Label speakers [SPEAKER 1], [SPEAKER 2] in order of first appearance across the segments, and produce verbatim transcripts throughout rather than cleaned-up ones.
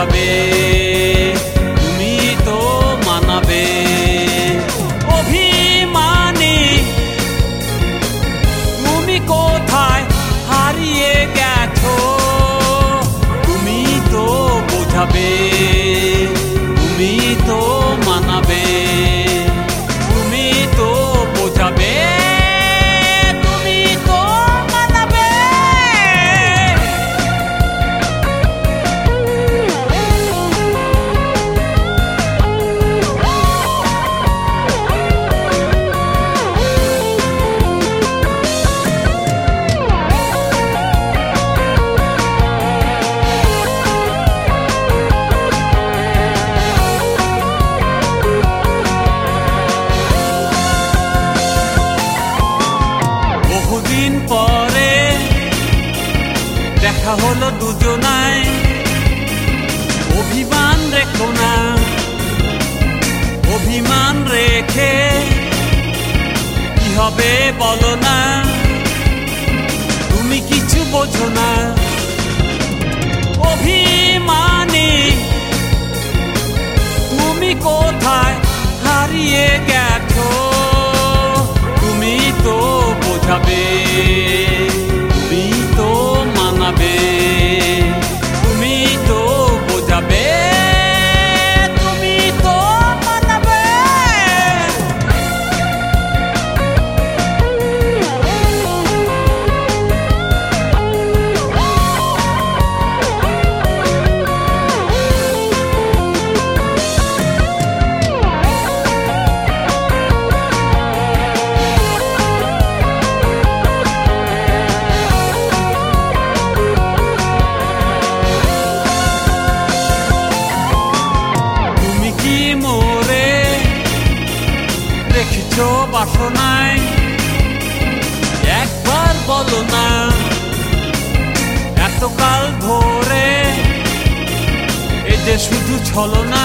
[SPEAKER 1] বোঝাবে, তুমি তো মানাবে। অভিমানী তুমি কোথায় হারিয়ে গেছো, তুমি তো বোঝাবে, তুমি তো মানাবে, তুমি তো বোঝাবে, তুমি তো মানাবে। বহুদিন পরে দেখা হলো দুজনায়, অভিমান রেখো না, অভিমান রেখে কি হবে বলো না, তুমি কিছু বোঝো না। অভিমানী তুমি কোথায় হারিয়ে গেছো, তুমি তো বোঝাবে, তুমি তো মানাবে, তুমি তো বোঝাবে, তুমি তো মানাবে। রেখেছো বাসনায় একবার বলো না, এতকাল ধরে এ যে শুধু ছলনা,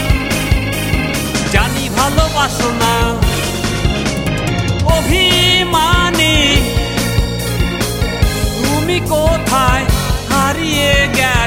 [SPEAKER 1] জানি ভালোবাসো না। অভিমানী তুমি কোথায় হারিয়ে গেছো।